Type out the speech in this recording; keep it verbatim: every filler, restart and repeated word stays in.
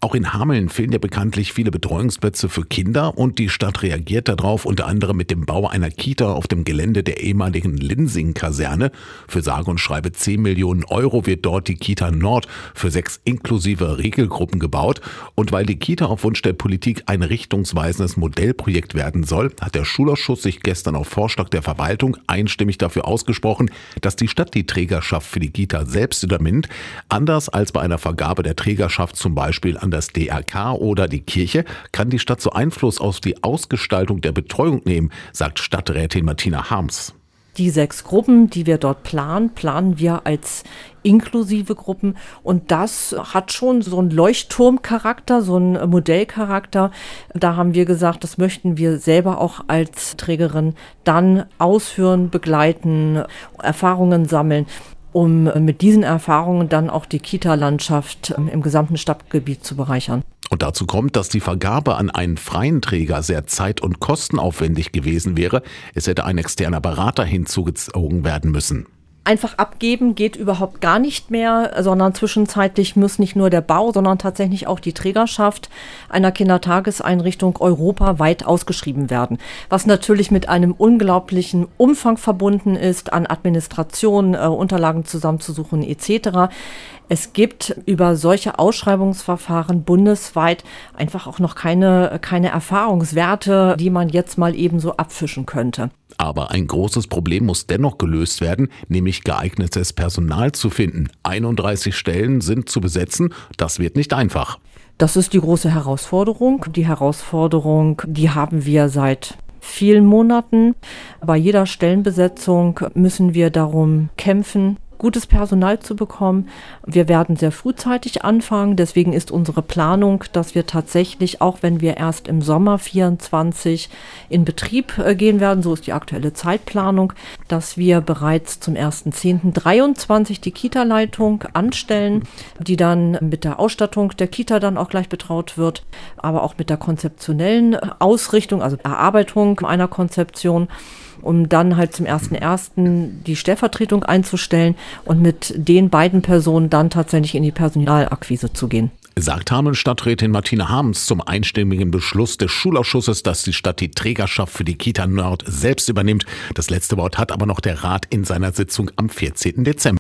Auch in Hameln fehlen ja bekanntlich viele Betreuungsplätze für Kinder und die Stadt reagiert darauf unter anderem mit dem Bau einer Kita auf dem Gelände der ehemaligen Linsing-Kaserne. Für sage und schreibe zehn Millionen Euro wird dort die Kita Nord für sechs inklusive Regelgruppen gebaut. Und weil die Kita auf Wunsch der Politik ein richtungsweisendes Modellprojekt werden soll, hat der Schulausschuss sich gestern auf Vorschlag der Verwaltung einstimmig dafür ausgesprochen, dass die Stadt die Trägerschaft für die Kita selbst übernimmt. Anders als bei einer Vergabe der Trägerschaft zum Beispiel an das D R K oder die Kirche, kann die Stadt so Einfluss auf die Ausgestaltung der Betreuung nehmen, sagt Stadträtin Martina Harms. Die sechs Gruppen, die wir dort planen, planen wir als inklusive Gruppen. Und das hat schon so einen Leuchtturmcharakter, so einen Modellcharakter. Da haben wir gesagt, das möchten wir selber auch als Trägerin dann ausführen, begleiten, Erfahrungen sammeln, um mit diesen Erfahrungen dann auch die Kita-Landschaft im gesamten Stadtgebiet zu bereichern. Und dazu kommt, dass die Vergabe an einen freien Träger sehr zeit- und kostenaufwendig gewesen wäre. Es hätte ein externer Berater hinzugezogen werden müssen. Einfach abgeben geht überhaupt gar nicht mehr, sondern zwischenzeitlich muss nicht nur der Bau, sondern tatsächlich auch die Trägerschaft einer Kindertageseinrichtung europaweit ausgeschrieben werden. Was natürlich mit einem unglaublichen Umfang verbunden ist an Administration, äh, Unterlagen zusammenzusuchen et cetera. Es gibt über solche Ausschreibungsverfahren bundesweit einfach auch noch keine, keine Erfahrungswerte, die man jetzt mal eben so abfischen könnte. Aber ein großes Problem muss dennoch gelöst werden, nämlich geeignetes Personal zu finden. einunddreißig Stellen sind zu besetzen, das wird nicht einfach. Das ist die große Herausforderung. Die Herausforderung, die haben wir seit vielen Monaten. Bei jeder Stellenbesetzung müssen wir darum kämpfen, gutes Personal zu bekommen. Wir werden sehr frühzeitig anfangen. Deswegen ist unsere Planung, dass wir tatsächlich, auch wenn wir erst im Sommer vierundzwanzig in Betrieb gehen werden, so ist die aktuelle Zeitplanung, dass wir bereits zum ersten zehnten dreiundzwanzig die Kita-Leitung anstellen, die dann mit der Ausstattung der Kita dann auch gleich betraut wird, aber auch mit der konzeptionellen Ausrichtung, also Erarbeitung einer Konzeption, um dann halt zum ersten ersten die Stellvertretung einzustellen und mit den beiden Personen dann tatsächlich in die Personalakquise zu gehen. Sagt Hameln-Stadträtin Martina Harms zum einstimmigen Beschluss des Schulausschusses, dass die Stadt die Trägerschaft für die Kita Nord selbst übernimmt. Das letzte Wort hat aber noch der Rat in seiner Sitzung am vierzehnten Dezember.